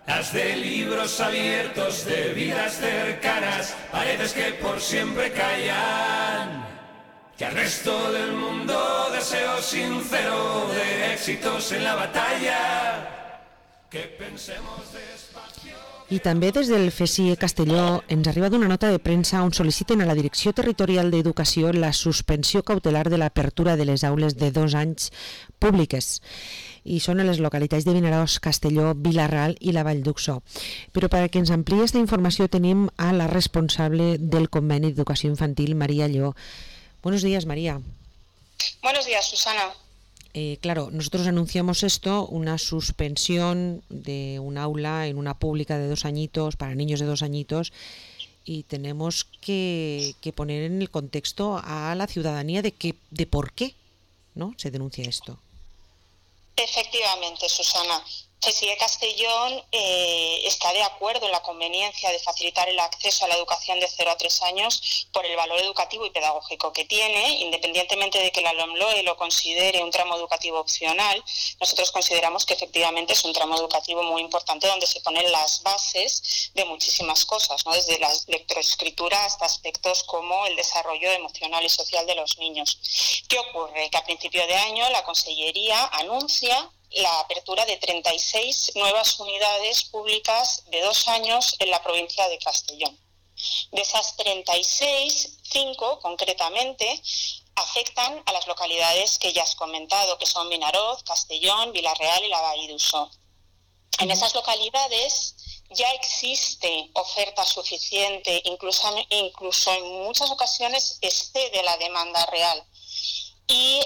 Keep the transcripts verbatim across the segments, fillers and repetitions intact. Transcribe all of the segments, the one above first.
Haz de libros abiertos, de vidas cercanas, paredes que por siempre callan. Que al resto del mundo deseo sincero de éxitos en la batalla. Que pensemos despacio. I també des del F E S I E Castelló ens arriba d'una nota de premsa on sol·liciten a la Direcció Territorial d'Educació la suspensió cautelar de l'apertura de les aules de dos anys públiques. I són a les localitats de Vinaròs, Castelló, Vila-ral i la Vall d'Uxó. Però perquè ens ampliï aquesta informació tenim a la responsable del Conveni d'Educació Infantil, María Lleó. Buenos días, María. Buenos días, Susana. Eh, claro, nosotros anunciamos esto, una suspensión de un aula en una pública de dos añitos, para niños de dos añitos, y tenemos que, que poner en el contexto a la ciudadanía de, que, de por qué, ¿no?, se denuncia esto. Efectivamente, Susana. F E S I E Castellón eh, está de acuerdo en la conveniencia de facilitar el acceso a la educación de cero a tres años por el valor educativo y pedagógico que tiene, independientemente de que la LOMLOE lo considere un tramo educativo opcional. Nosotros consideramos que efectivamente es un tramo educativo muy importante donde se ponen las bases de muchísimas cosas, ¿no?, desde la lectoescritura hasta aspectos como el desarrollo emocional y social de los niños. ¿Qué ocurre? Que a principio de año la Consellería anuncia la apertura de treinta y seis nuevas unidades públicas de dos años en la provincia de Castellón. De esas treinta y seis, cinco concretamente afectan a las localidades que ya has comentado, que son Vinaròs, Castellón, Vila-real y la Vall d'Uxó. En esas localidades ya existe oferta suficiente, incluso, incluso en muchas ocasiones excede la demanda real. Y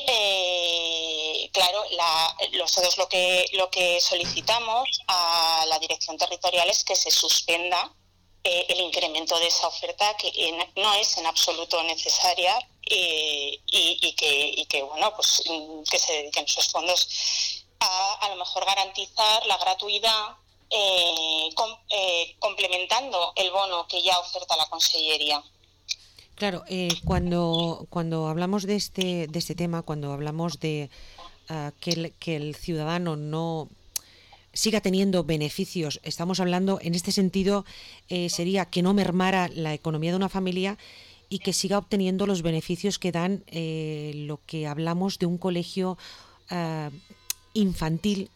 eh, claro, la, nosotros lo que, lo que solicitamos a la Dirección Territorial es que se suspenda eh, el incremento de esa oferta, que en, no es en absoluto necesaria, eh, y, y, que, y que, bueno, pues que se dediquen esos fondos a a lo mejor garantizar la gratuidad, eh, com, eh, complementando el bono que ya oferta la Consellería. Claro, eh, cuando, cuando hablamos de este, de este tema, cuando hablamos de uh, que, el, que el ciudadano no siga teniendo beneficios, estamos hablando, en este sentido, eh, sería que no mermara la economía de una familia y que siga obteniendo los beneficios que dan eh, lo que hablamos de un colegio uh, infantil.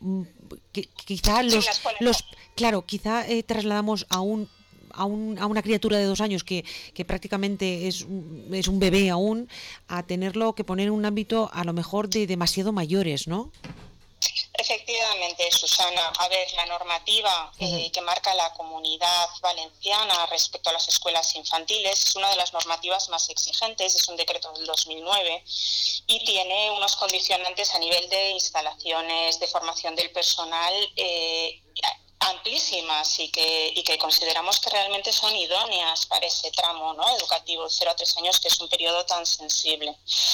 Que, quizá los, los claro, quizá eh, trasladamos a un A, un, a una criatura de dos años que, que prácticamente es, es un bebé aún, a tenerlo que poner en un ámbito a lo mejor de demasiado mayores, ¿no? Efectivamente, Susana. A ver, la normativa eh, uh-huh. que marca la Comunidad Valenciana respecto a las escuelas infantiles es una de las normativas más exigentes, es un decreto del dos mil nueve y tiene unos condicionantes a nivel de instalaciones, de formación del personal eh, amplísimas y que, y que consideramos que realmente son idóneas para ese tramo, ¿no?, educativo de cero a tres años, que es un periodo tan sensible.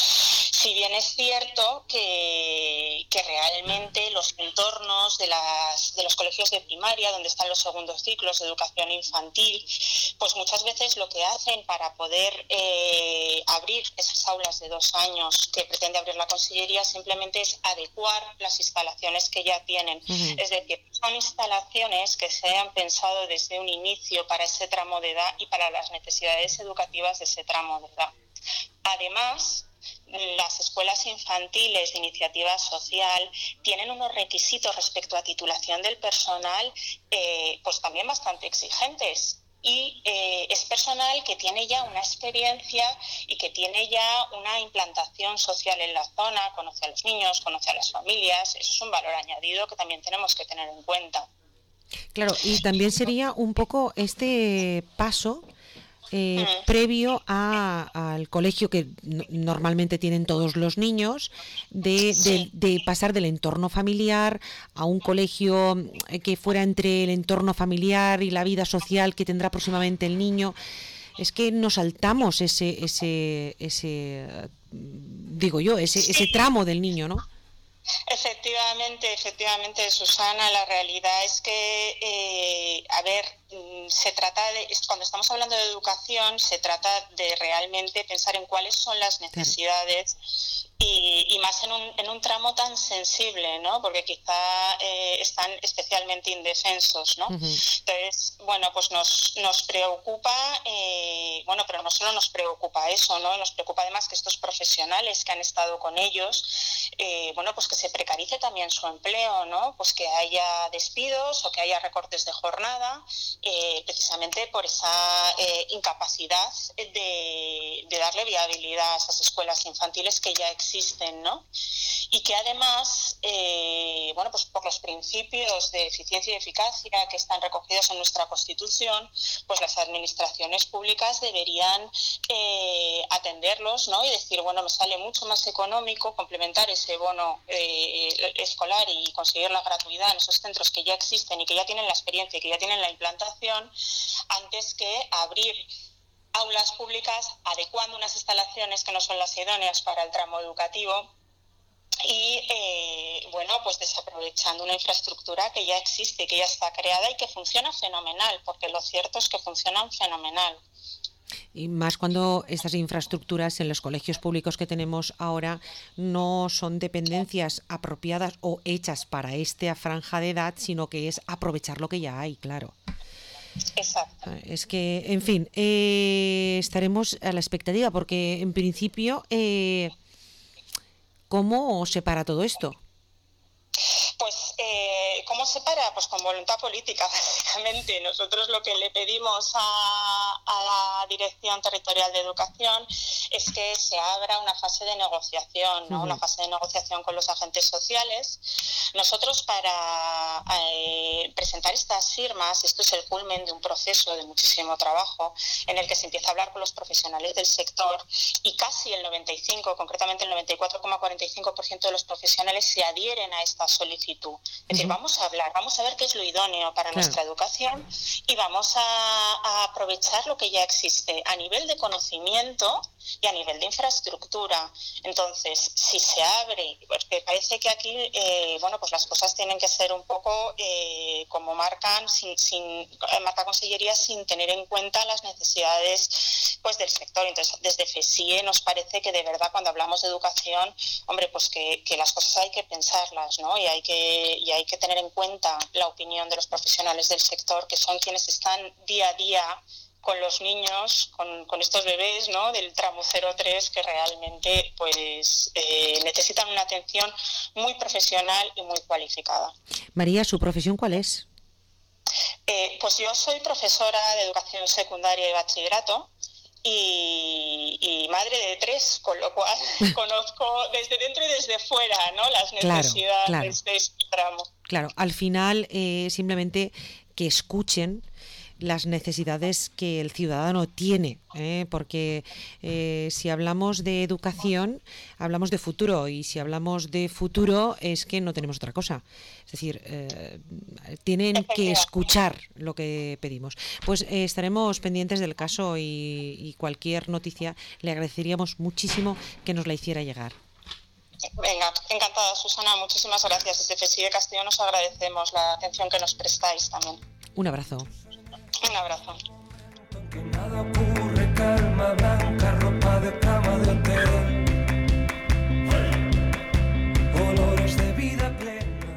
Si bien es cierto que, que realmente los entornos de, las, de los colegios de primaria, donde están los segundos ciclos de educación infantil, pues muchas veces lo que hacen para poder eh, abrir esas aulas de dos años que pretende abrir la Consellería simplemente es adecuar las instalaciones que ya tienen. Uh-huh. Es decir, son instalaciones que se han pensado desde un inicio para ese tramo de edad y para las necesidades educativas de ese tramo de edad. Además, las escuelas infantiles de iniciativa social tienen unos requisitos respecto a titulación del personal eh, pues también bastante exigentes. Y eh, es personal que tiene ya una experiencia y que tiene ya una implantación social en la zona, conoce a los niños, conoce a las familias. Eso es un valor añadido que también tenemos que tener en cuenta. Claro, y también sería un poco este paso eh, mm. previo a, al colegio que n- normalmente tienen todos los niños, de, de, de pasar del entorno familiar a un colegio que fuera entre el entorno familiar y la vida social que tendrá próximamente el niño. Es que nos saltamos ese, ese, ese digo yo, ese, ese tramo del niño, ¿no? Efectivamente, efectivamente, Susana, la realidad es que, eh, a ver, se trata de, cuando estamos hablando de educación, se trata de realmente pensar en cuáles son las necesidades y, y más en un, en un tramo tan sensible, ¿no? Porque quizá eh, están especialmente indefensos, ¿no? Uh-huh. Entonces, bueno, pues nos, nos preocupa, eh, bueno, pero no solo nos preocupa eso, ¿no? Nos preocupa además que estos profesionales que han estado con ellos, eh, bueno, pues que se precarice también su empleo, ¿no? Pues que haya despidos o que haya recortes de jornada, eh, precisamente por esa eh, incapacidad de, de darle viabilidad a esas escuelas infantiles que ya existen, ¿no? Y que además, eh, bueno, pues por los principios de eficiencia y eficacia que están recogidos en nuestra Constitución, pues las administraciones públicas deberían eh, atenderlos, ¿no? Y decir, bueno, me sale mucho más económico complementar ese bono eh, escolar y conseguir la gratuidad en esos centros que ya existen y que ya tienen la experiencia y que ya tienen la implantación, antes que abrir aulas públicas adecuando unas instalaciones que no son las idóneas para el tramo educativo y, eh, bueno, pues desaprovechando una infraestructura que ya existe, que ya está creada y que funciona fenomenal, porque lo cierto es que funcionan fenomenal. Y más cuando estas infraestructuras en los colegios públicos que tenemos ahora no son dependencias apropiadas o hechas para esta franja de edad, sino que es aprovechar lo que ya hay, claro. Exacto. Es que, en fin, eh, estaremos a la expectativa porque, en principio, eh, ¿cómo se para todo esto? Pues, eh, ¿cómo se para? Pues con voluntad política, básicamente. Nosotros lo que le pedimos a, a la Dirección Territorial de Educación es que se abra una fase de negociación, ¿no? Uh-huh. Una fase de negociación con los agentes sociales. Nosotros, para eh, presentar estas firmas, esto es el culmen de un proceso de muchísimo trabajo, en el que se empieza a hablar con los profesionales del sector y casi el noventa y cinco, concretamente el noventa y cuatro coma cuarenta y cinco por ciento de los profesionales se adhieren a esta solicitud. Es decir, uh-huh. vamos a hablar, vamos a ver qué es lo idóneo para claro. nuestra educación y vamos a, a aprovechar lo que ya existe a nivel de conocimiento y a nivel de infraestructura. Entonces, si se abre, porque parece que aquí, eh, bueno, pues las cosas tienen que ser un poco eh, como marcan, sin, sin marca Consellería, sin tener en cuenta las necesidades pues del sector. Entonces, desde FESIE nos parece que de verdad cuando hablamos de educación, hombre, pues que, que las cosas hay que pensarlas, ¿no? Y hay que y hay que tener en cuenta la opinión de los profesionales del sector, que son quienes están día a día con los niños, con, con estos bebés, ¿no? Del tramo cero tres, que realmente pues eh, necesitan una atención muy profesional y muy cualificada. María, ¿su profesión cuál es? Eh, pues yo soy profesora de educación secundaria y bachillerato. Y, y madre de tres, con lo cual conozco desde dentro y desde fuera, ¿no? Las necesidades claro, claro. de este tramo. Claro, al final eh, simplemente que escuchen las necesidades que el ciudadano tiene, ¿eh? Porque eh, si hablamos de educación, hablamos de futuro, y si hablamos de futuro es que no tenemos otra cosa. Es decir, eh, tienen que escuchar lo que pedimos. Pues eh, estaremos pendientes del caso y, y cualquier noticia le agradeceríamos muchísimo que nos la hiciera llegar. Venga, encantada, Susana, muchísimas gracias. Desde FESIE Castellón nos agradecemos la atención que nos prestáis también. Un abrazo. Un abrazo. Que nada ocurre, calma blanca, ropa de cama de hotel, olores de vida plena.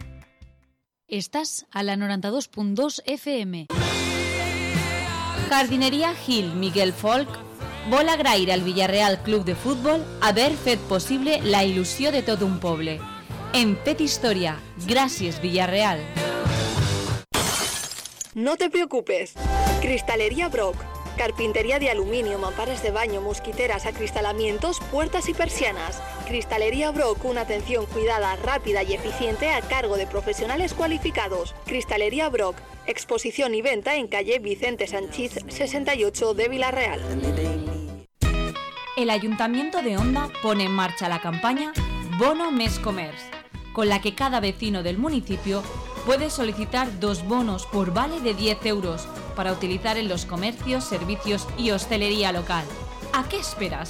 Estás a la noranta-dos punt dos F M. Jardineria Gil Miguel Folk vol agrair al Villarreal Club de Futbol haver fet possible la il·lusió de tot un poble. Hem fet història. Gràcies, Villarreal. No te preocupes. Cristalería Brock. Carpintería de aluminio, mamparas de baño, mosquiteras, acristalamientos, puertas y persianas. Cristalería Brock, una atención cuidada, rápida y eficiente a cargo de profesionales cualificados. Cristalería Brock. Exposición y venta en calle Vicente Sanchiz, sesenta y ocho de Villarreal. El Ayuntamiento de Onda pone en marcha la campaña Bono Més Comerç, con la que cada vecino del municipio puede solicitar dos bonos por vale de diez euros para utilizar en los comercios, servicios y hostelería local. ¿A qué esperas?